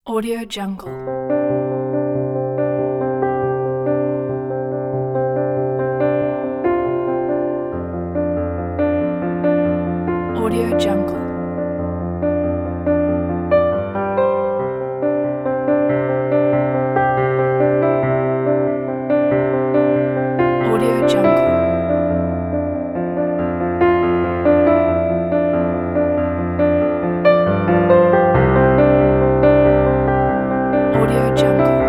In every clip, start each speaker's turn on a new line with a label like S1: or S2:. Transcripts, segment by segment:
S1: Audio Jungle. Audio Jungle. Audio Jungle. Audio Jungle.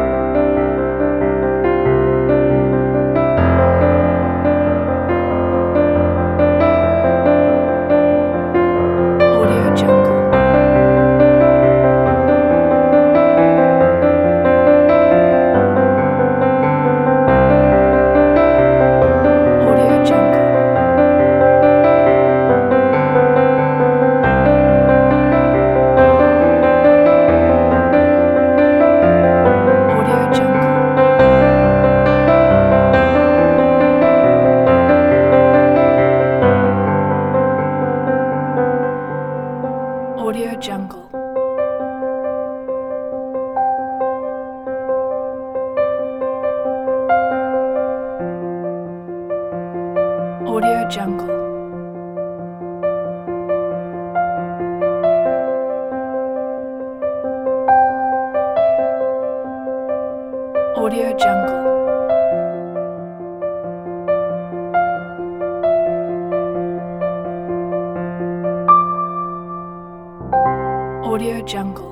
S1: Audio Jungle. Audio Jungle. Audio Jungle. Audio Jungle. Audio Jungle. Audio Jungle. Audio Jungle.